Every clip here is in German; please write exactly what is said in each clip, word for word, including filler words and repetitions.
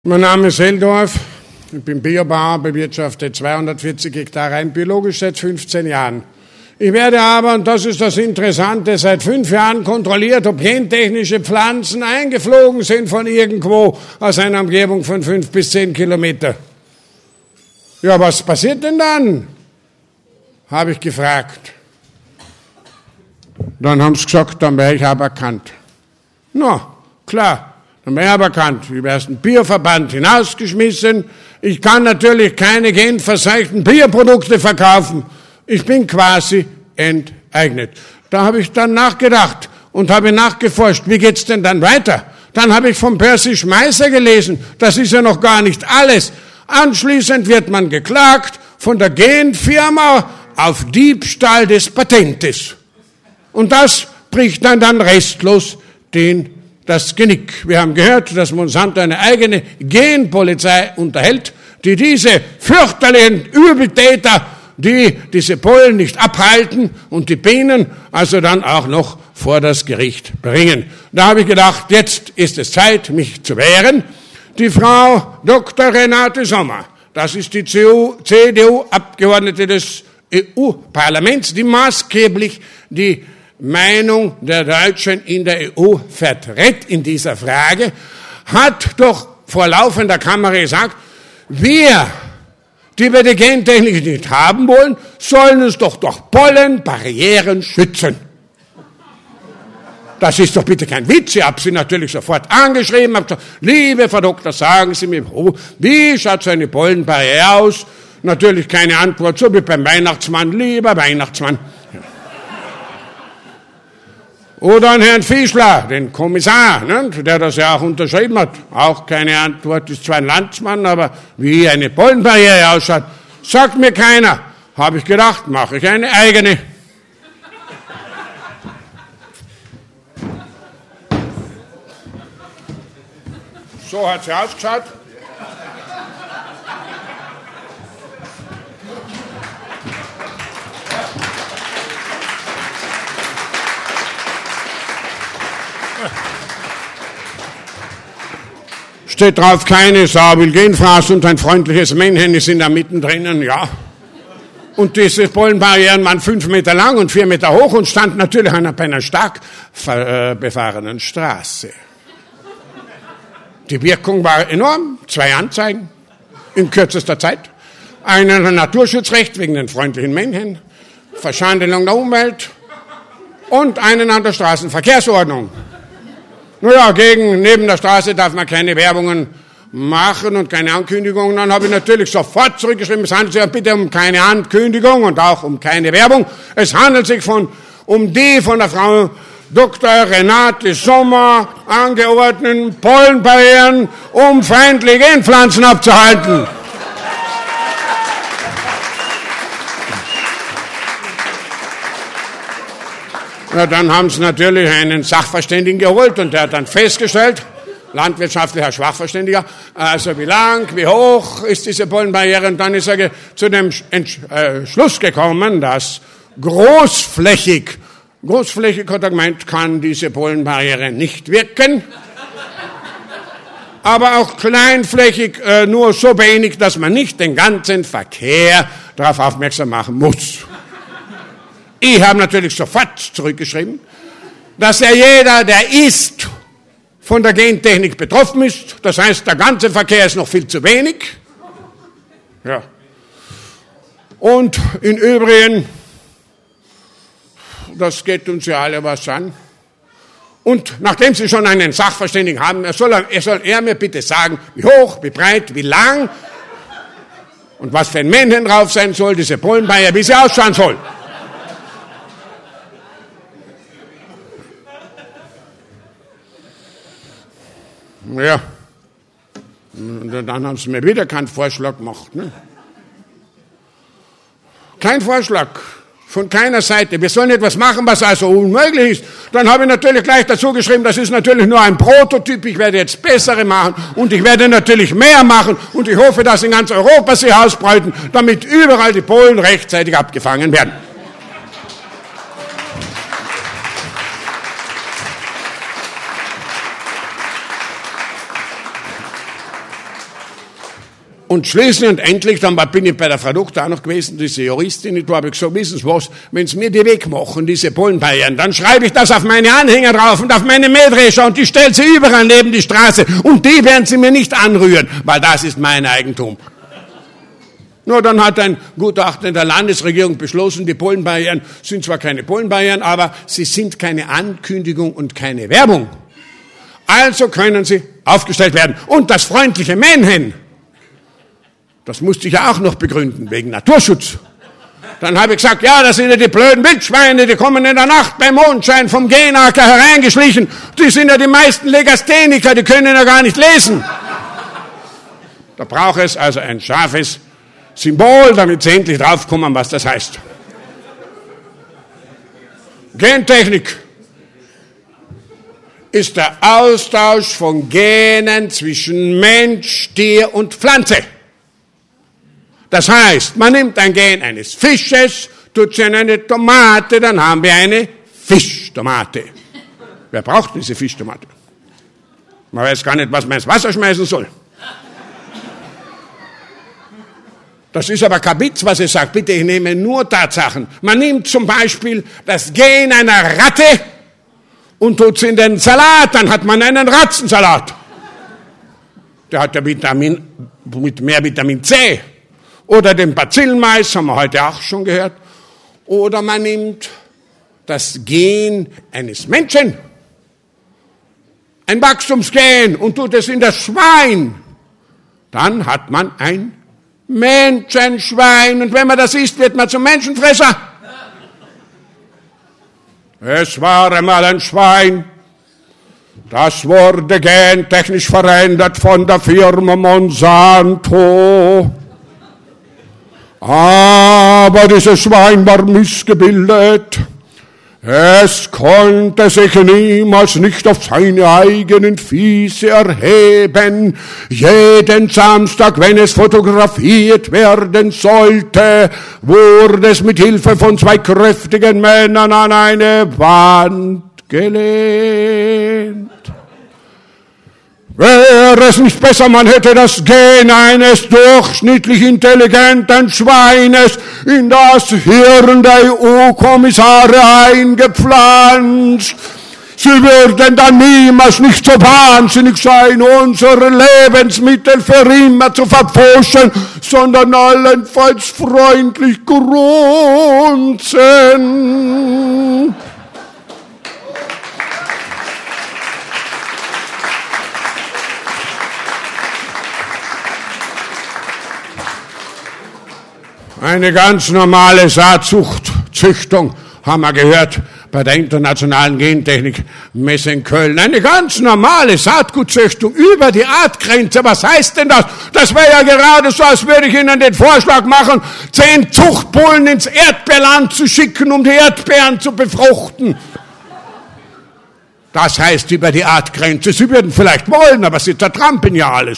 Mein Name ist Heldorf, ich bin Biobauer, bewirtschafte zweihundertvierzig Hektar rein biologisch seit fünfzehn Jahren. Ich werde aber, und das ist das Interessante, seit fünf Jahren kontrolliert, ob gentechnische Pflanzen eingeflogen sind von irgendwo aus einer Umgebung von fünf bis zehn Kilometer. Ja, was passiert denn dann? Habe ich gefragt. Dann haben sie gesagt, dann wäre ich aberkannt. Na, klar. Dann bin ich aberkannt. Ich werde aus dem Bioverband hinausgeschmissen. Ich kann natürlich keine genverseuchten Bioprodukte verkaufen. Ich bin quasi enteignet. Da habe ich dann nachgedacht und habe nachgeforscht, wie geht's denn dann weiter? Dann habe ich von Percy Schmeißer gelesen. Das ist ja noch gar nicht alles. Anschließend wird man geklagt von der Genfirma auf Diebstahl des Patentes. Und das bricht dann, dann restlos den das Genick. Wir haben gehört, dass Monsanto eine eigene Genpolizei unterhält, die diese fürchterlichen Übeltäter, die diese Pollen nicht abhalten und die Bienen also dann auch noch vor das Gericht bringen. Da habe ich gedacht, jetzt ist es Zeit, mich zu wehren. Die Frau Doktor Renate Sommer, das ist die C D U-Abgeordnete des E U-Parlaments, die maßgeblich die Meinung der Deutschen in der E U vertritt in dieser Frage, hat doch vor laufender Kamera gesagt, wir, die wir die Gentechnik nicht haben wollen, sollen uns doch durch Pollenbarrieren schützen. Das ist doch bitte kein Witz. Ich habe sie natürlich sofort angeschrieben, habe gesagt, liebe Frau Doktor, sagen Sie mir, wie schaut so eine Pollenbarriere aus? Natürlich keine Antwort, so wie beim Weihnachtsmann, lieber Weihnachtsmann. Oder an Herrn Fischler, den Kommissar, ne, der das ja auch unterschrieben hat. Auch keine Antwort, ist zwar ein Landsmann, aber wie eine Pollenbarriere ausschaut, sagt mir keiner. Habe ich gedacht, mache ich eine eigene. So hat sie ausgeschaut. Steht drauf, keine Sau will Genfraß und ein freundliches Männchen ist in der mittendrin, ja. Und diese Pollenbarrieren waren fünf Meter lang und vier Meter hoch und standen natürlich an einer stark befahrenen Straße. Die Wirkung war enorm, zwei Anzeigen in kürzester Zeit. Einen an Naturschutzrecht wegen den freundlichen Männchen, Verschandelung der Umwelt und einen an der Straßenverkehrsordnung. Naja, gegen, neben der Straße darf man keine Werbungen machen und keine Ankündigungen. Dann habe ich natürlich sofort zurückgeschrieben, es handelt sich ja bitte um keine Ankündigung und auch um keine Werbung. Es handelt sich von, um die von der Frau Doktor Renate Sommer angeordneten Pollenbarrieren, um feindliche Genpflanzen abzuhalten. Ja, dann haben sie natürlich einen Sachverständigen geholt und der hat dann festgestellt, landwirtschaftlicher Schwachverständiger, also wie lang, wie hoch ist diese Pollenbarriere, und dann ist er zu dem Schluss gekommen, dass großflächig, großflächig hat er gemeint, kann diese Pollenbarriere nicht wirken, aber auch kleinflächig äh, nur so wenig, dass man nicht den ganzen Verkehr darauf aufmerksam machen muss. Ich habe natürlich sofort zurückgeschrieben, dass ja jeder, der ist, von der Gentechnik betroffen ist. Das heißt, der ganze Verkehr ist noch viel zu wenig. Ja. Und im Übrigen, das geht uns ja alle was an. Und nachdem Sie schon einen Sachverständigen haben, er soll, er soll er mir bitte sagen, wie hoch, wie breit, wie lang und was für ein Männchen drauf sein soll, diese Pollenbarriere, wie sie ausschauen soll. Ja, und dann haben sie mir wieder keinen Vorschlag gemacht. Ne? Kein Vorschlag von keiner Seite. Wir sollen etwas machen, was also unmöglich ist. Dann habe ich natürlich gleich dazu geschrieben, das ist natürlich nur ein Prototyp, ich werde jetzt bessere machen und ich werde natürlich mehr machen und ich hoffe, dass in ganz Europa sie ausbreiten, damit überall die Pollen rechtzeitig abgefangen werden. Und schließlich und endlich, dann bin ich bei der Frau Doktor auch noch gewesen, diese Juristin, da habe ich gesagt, wissen Sie was, wenn Sie mir die wegmachen, diese Pollenbayern, dann schreibe ich das auf meine Anhänger drauf und auf meine Mähdrescher und ich stelle sie überall neben die Straße und die werden Sie mir nicht anrühren, weil das ist mein Eigentum. Nur dann hat ein Gutachten der Landesregierung beschlossen, die Pollenbayern sind zwar keine Pollenbayern, aber sie sind keine Ankündigung und keine Werbung. Also können sie aufgestellt werden. Und das freundliche Männchen, das musste ich ja auch noch begründen, wegen Naturschutz. Dann habe ich gesagt, ja, das sind ja die blöden Wildschweine, die kommen in der Nacht beim Mondschein vom Genacker hereingeschlichen. Die sind ja die meisten Legastheniker, die können ja gar nicht lesen. Da braucht es also ein scharfes Symbol, damit sie endlich draufkommen, was das heißt. Gentechnik ist der Austausch von Genen zwischen Mensch, Tier und Pflanze. Das heißt, man nimmt ein Gen eines Fisches, tut sie in eine Tomate, dann haben wir eine Fischtomate. Wer braucht diese Fischtomate? Man weiß gar nicht, was man ins Wasser schmeißen soll. Das ist aber kein Witz, was ich sage. Bitte, ich nehme nur Tatsachen. Man nimmt zum Beispiel das Gen einer Ratte und tut es in den Salat, dann hat man einen Ratzensalat. Der hat ja Vitamin, mit mehr Vitamin C. Oder den Bazillenmais, haben wir heute auch schon gehört. Oder man nimmt das Gen eines Menschen, ein Wachstumsgen, und tut es in das Schwein. Dann hat man ein Menschenschwein. Und wenn man das isst, wird man zum Menschenfresser. Es war einmal ein Schwein, das wurde gentechnisch verändert von der Firma Monsanto. Aber dieses Schwein war missgebildet. Es konnte sich niemals nicht auf seine eigenen Füße erheben. Jeden Samstag, wenn es fotografiert werden sollte, wurde es mit Hilfe von zwei kräftigen Männern an eine Wand gelehnt. Wäre es nicht besser, man hätte das Gen eines durchschnittlich intelligenten Schweines in das Hirn der E U-Kommissare eingepflanzt? Sie würden dann niemals nicht so wahnsinnig sein, unsere Lebensmittel für immer zu verpfuschen, sondern allenfalls freundlich grunzen. Eine ganz normale Saatzuchtzüchtung, haben wir gehört, bei der internationalen Gentechnikmesse in Köln. Eine ganz normale Saatgutzüchtung über die Artgrenze. Was heißt denn das? Das wäre ja gerade so, als würde ich Ihnen den Vorschlag machen, zehn Zuchtbullen ins Erdbeerland zu schicken, um die Erdbeeren zu befruchten. Das heißt über die Artgrenze. Sie würden vielleicht wollen, aber Sie zertrampeln ja alles.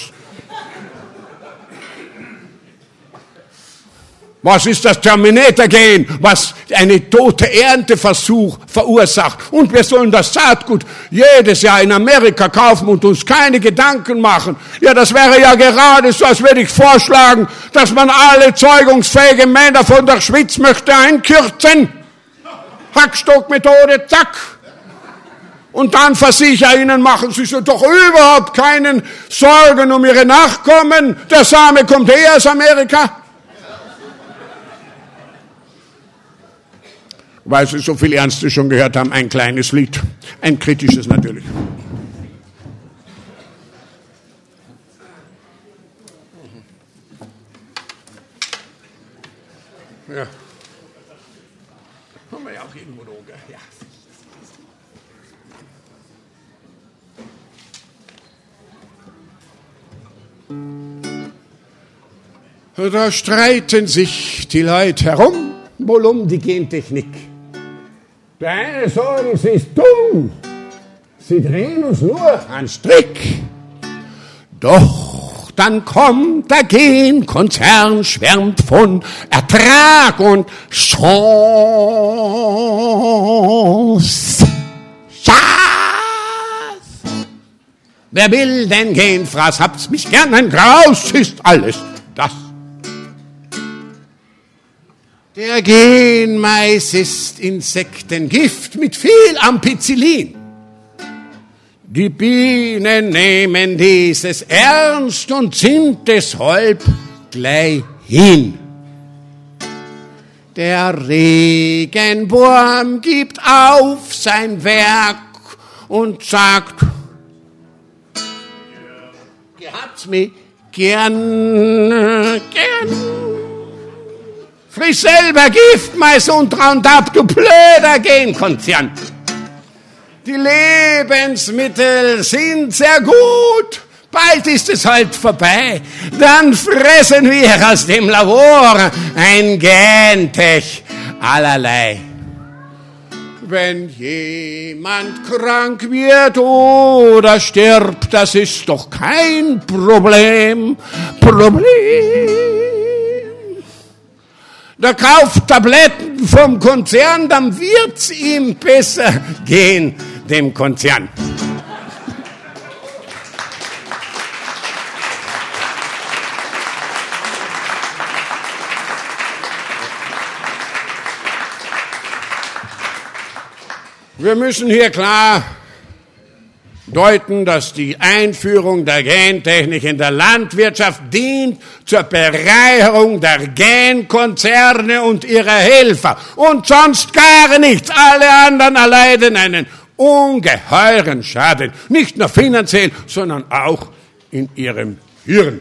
Was ist das Terminator-Gen, was eine tote Ernteversuch verursacht? Und wir sollen das Saatgut jedes Jahr in Amerika kaufen und uns keine Gedanken machen. Ja, das wäre ja gerade so, als würde ich vorschlagen, dass man alle zeugungsfähigen Männer von der Schweiz möchte einkürzen. Hackstockmethode, zack. Und dann versichere ich Ihnen, machen Sie sich doch überhaupt keinen Sorgen um Ihre Nachkommen. Der Same kommt eh aus Amerika. Weil Sie so viel Ernstes schon gehört haben, ein kleines Lied, ein kritisches natürlich. Ja. Haben wir ja auch irgendwo da, ja. Da streiten sich die Leute herum, wohl um die Gentechnik. Der eine sagt, es ist dumm. Sie drehen uns nur an Strick. Doch dann kommt der Genkonzern, schwärmt von Ertrag und Chance. Schatz! Wer will denn Genfraß? Habt's mich gern, ein Graus ist alles das. Der Genmais ist Insektengift mit viel Ampicillin. Die Bienen nehmen dieses ernst und sind deshalb gleich hin. Der Regenwurm gibt auf sein Werk und sagt, gehabt's mich gern, gern. Frisch selber Gift, Mais und Roundup, du blöder Genkonzern. Die Lebensmittel sind sehr gut, bald ist es halt vorbei. Dann fressen wir aus dem Labor ein Gentech allerlei. Wenn jemand krank wird oder stirbt, das ist doch kein Problem. Problem. Der kauft Tabletten vom Konzern, dann wird's ihm besser gehen, dem Konzern. Wir müssen hier klar deuten, dass die Einführung der Gentechnik in der Landwirtschaft dient zur Bereicherung der Genkonzerne und ihrer Helfer und sonst gar nichts. Alle anderen erleiden einen ungeheuren Schaden, nicht nur finanziell, sondern auch in ihrem Hirn.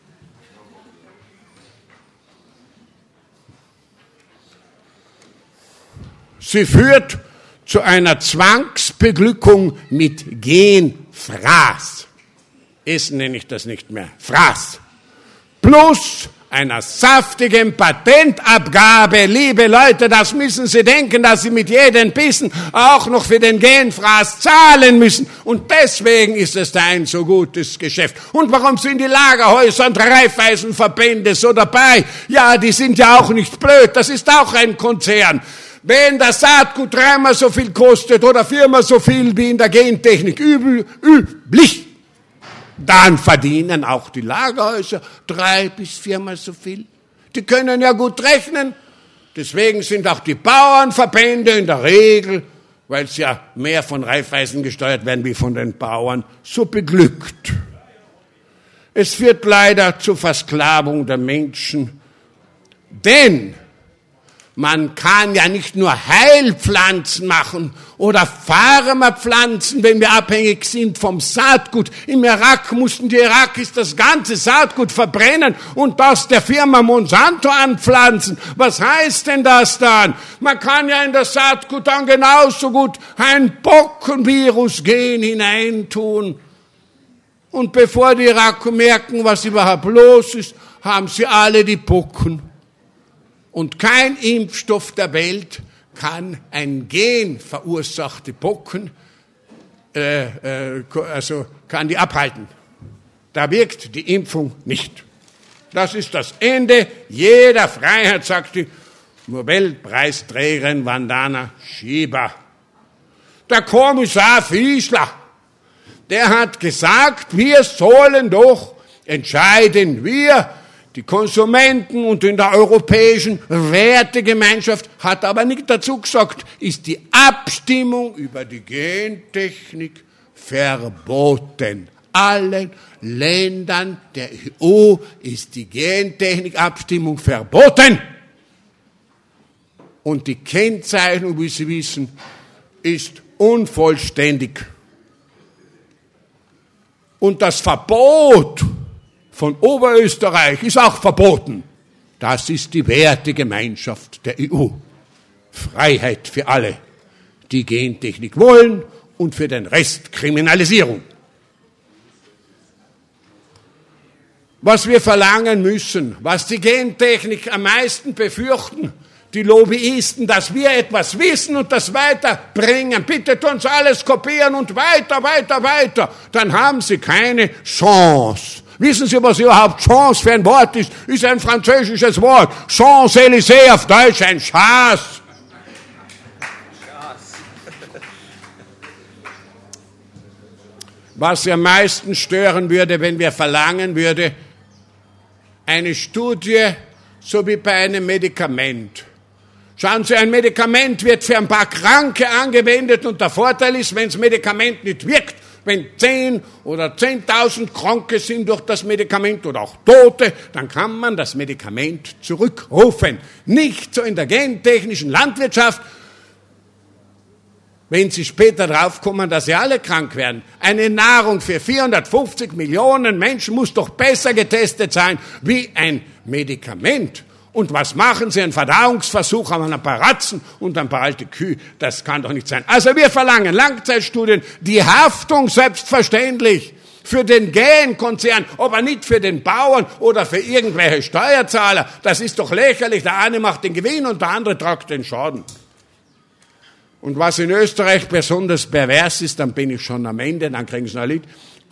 Sie führt zu einer Zwangsbeglückung mit Genfraß. Essen nenne ich das nicht mehr. Fraß. Plus einer saftigen Patentabgabe. Liebe Leute, das müssen Sie denken, dass Sie mit jedem Bissen auch noch für den Genfraß zahlen müssen. Und deswegen ist es da ein so gutes Geschäft. Und warum sind die Lagerhäuser und Raiffeisenverbände so dabei? Ja, die sind ja auch nicht blöd. Das ist auch ein Konzern. Wenn das Saatgut dreimal so viel kostet oder viermal so viel wie in der Gentechnik übel, üblich, dann verdienen auch die Lagerhäuser drei bis viermal so viel. Die können ja gut rechnen. Deswegen sind auch die Bauernverbände in der Regel, weil es ja mehr von Raiffeisen gesteuert werden wie von den Bauern, so beglückt. Es führt leider zur Versklavung der Menschen, denn man kann ja nicht nur Heilpflanzen machen oder Pharmapflanzen, wenn wir abhängig sind vom Saatgut. Im Irak mussten die Irakis das ganze Saatgut verbrennen und das der Firma Monsanto anpflanzen. Was heißt denn das dann? Man kann ja in das Saatgut dann genauso gut ein Bockenvirus-Gen hineintun. Und bevor die Iraker merken, was überhaupt los ist, haben sie alle die Pocken. Und kein Impfstoff der Welt kann ein Gen verursachte Pocken, äh, äh, also kann die abhalten. Da wirkt die Impfung nicht. Das ist das Ende jeder Freiheit, sagt die Nobelpreisträgerin Vandana Shiva. Der Kommissar Fischler, der hat gesagt, wir sollen doch entscheiden, wir die Konsumenten und in der europäischen Wertegemeinschaft, hat aber nicht dazu gesagt, ist die Abstimmung über die Gentechnik verboten. Allen Ländern der E U ist die Gentechnik-Abstimmung verboten. Und die Kennzeichnung, wie Sie wissen, ist unvollständig. Und das Verbot von Oberösterreich ist auch verboten. Das ist die Wertegemeinschaft der E U. Freiheit für alle, die Gentechnik wollen und für den Rest Kriminalisierung. Was wir verlangen müssen, was die Gentechnik am meisten befürchten, die Lobbyisten, dass wir etwas wissen und das weiterbringen. Bitte tun Sie alles kopieren und weiter, weiter, weiter. Dann haben Sie keine Chance. Wissen Sie, was überhaupt Chance für ein Wort ist? Ist ein französisches Wort. Champs-Élysées auf Deutsch, ein Schaß. Was Sie am meisten stören würde, wenn wir verlangen würde, eine Studie, so wie bei einem Medikament. Schauen Sie, ein Medikament wird für ein paar Kranke angewendet und der Vorteil ist, wenn das Medikament nicht wirkt, wenn zehn oder zehntausend Kranke sind durch das Medikament oder auch Tote, dann kann man das Medikament zurückrufen. Nicht so in der gentechnischen Landwirtschaft, wenn Sie später draufkommen, dass Sie alle krank werden. Eine Nahrung für vierhundertfünfzig Millionen Menschen muss doch besser getestet sein wie ein Medikament. Und was machen Sie? Einen Verdauungsversuch an ein paar Ratzen und ein paar alte Kühe. Das kann doch nicht sein. Also wir verlangen Langzeitstudien, die Haftung selbstverständlich für den Genkonzern, aber nicht für den Bauern oder für irgendwelche Steuerzahler. Das ist doch lächerlich. Der eine macht den Gewinn und der andere tragt den Schaden. Und was in Österreich besonders pervers ist, dann bin ich schon am Ende, dann kriegen Sie noch ein Lied.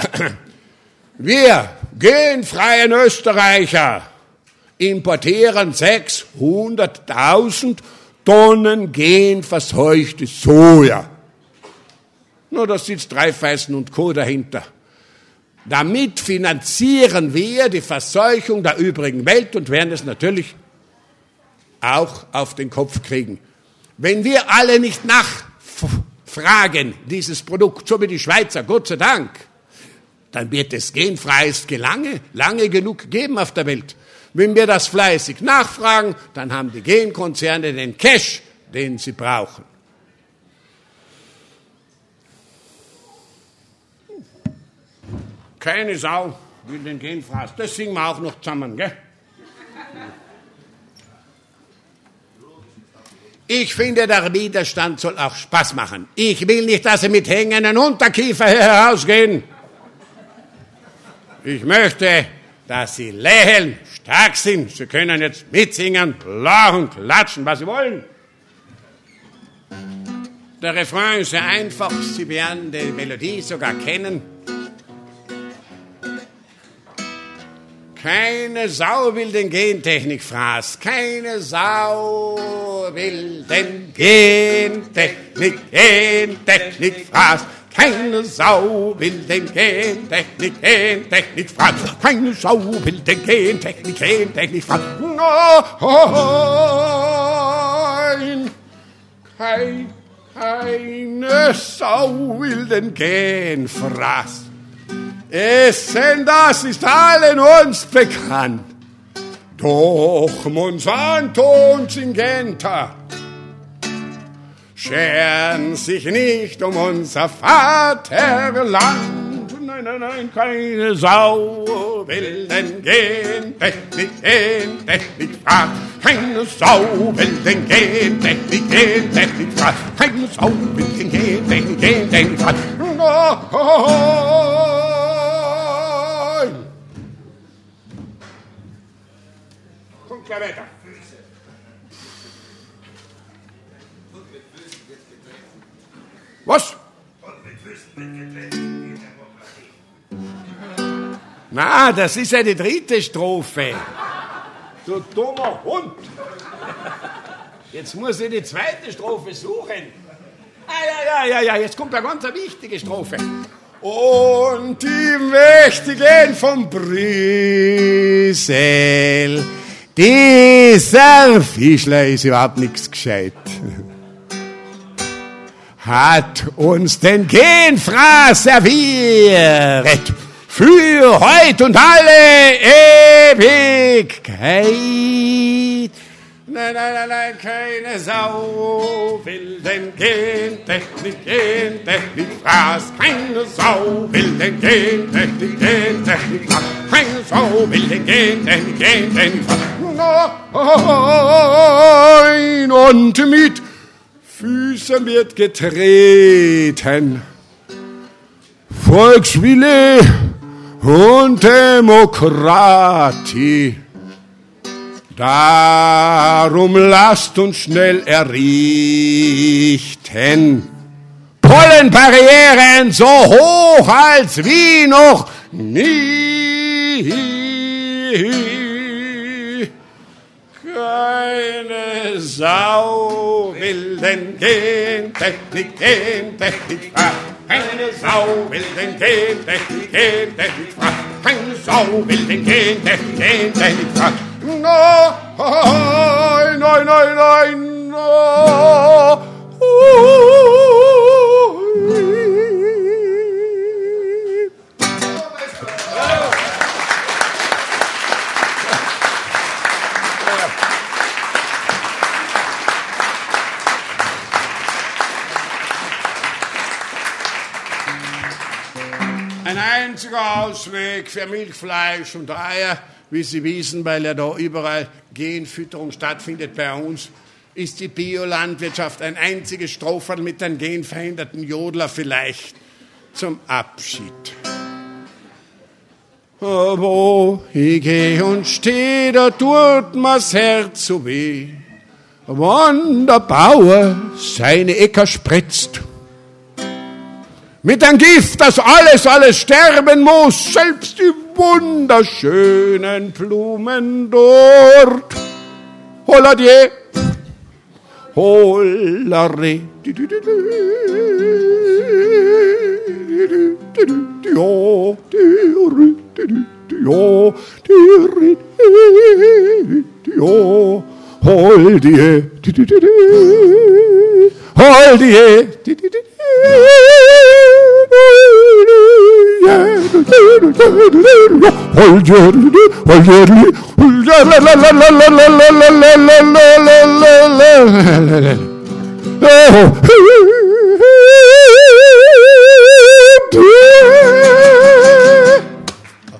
Wir genfreien Österreicher importieren sechshunderttausend Tonnen genverseuchtes Soja. Nur da sitzt Raiffeisen und Co. dahinter. Damit finanzieren wir die Verseuchung der übrigen Welt und werden es natürlich auch auf den Kopf kriegen. Wenn wir alle nicht nachfragen, dieses Produkt, so wie die Schweizer, Gott sei Dank, dann wird es genfreies lange, lange genug geben auf der Welt. Wenn wir das fleißig nachfragen, dann haben die Genkonzerne den Cash, den sie brauchen. Keine Sau will den Genfraß. Das singen wir auch noch zusammen, gell? Ich finde, der Widerstand soll auch Spaß machen. Ich will nicht, dass Sie mit hängenden Unterkiefer hier herausgehen. Ich möchte, dass Sie lächeln, stark sind. Sie können jetzt mitsingen, lachen, klatschen, was Sie wollen. Der Refrain ist sehr einfach. Sie werden die Melodie sogar kennen. Keine Sau will den Gentechnikfraß. Keine Sau will den Gentechnik, Gentechnikfraß. Keine Sau will den Gentechnik, Gentechnikfraß. Keine Sau will den Gentechnik, Gentechnikfraß. Nein, kein, keine Sau will den Genfraß. Essen, das ist allen uns bekannt. Doch Monsanto und Syngenta scheren sich nicht um unser Vaterland. Nein, nein, nein, keine Sau will den Gentechnik, Gentechnik fragen. Keine Sau will den Gentechnik, Gentechnik fragen. Keine Sau will den Gentechnik, Gentechnik fragen. Kommt gleich weiter. Was? Na, das ist ja die dritte Strophe. Du dummer Hund. Jetzt muss ich die zweite Strophe suchen. Ah, ja, ja, ja, ja, jetzt kommt eine ganz wichtige Strophe. Und die Mächtigen vom Brüssel, dieser Fischler ist überhaupt nichts gescheit, hat uns den Genfraß serviert für heut und alle Ewigkeit. Nein, nein, nein, nein, keine Sau will den Gentechnik, Gentechnik Fraß. Keine Sau will den Gentechnik, Gentechnik Fraß. Keine Sau will den Gentechnik, Gentechnik Fraß. Nein, und mit Füßen wird getreten. Volkswille und Demokratie. Darum lasst uns schnell errichten Pollenbarrieren so hoch als wie noch nie. Keine Sau will den Gentechnik, Gentechnik fragen. Keine Sau will den Gentechnik, Gentechnik fragen. keine Sau will den gehen, der gehen, der nicht kann. Nein, nein, nein, nein, nein. Ein einziger Ausweg für Milchfleisch und Eier, wie Sie wissen, weil ja da überall Genfütterung stattfindet bei uns, ist die Biolandwirtschaft ein einziges Strohfall mit einem genveränderten Jodler vielleicht zum Abschied. Wo ich geh und steh, da tut mir's Herz so weh, wann der Bauer seine Äcker spritzt. Mit einem Gift, das alles, alles sterben muss, selbst die wunderschönen Blumen dort. Holladier, hollare, holdie, holdie,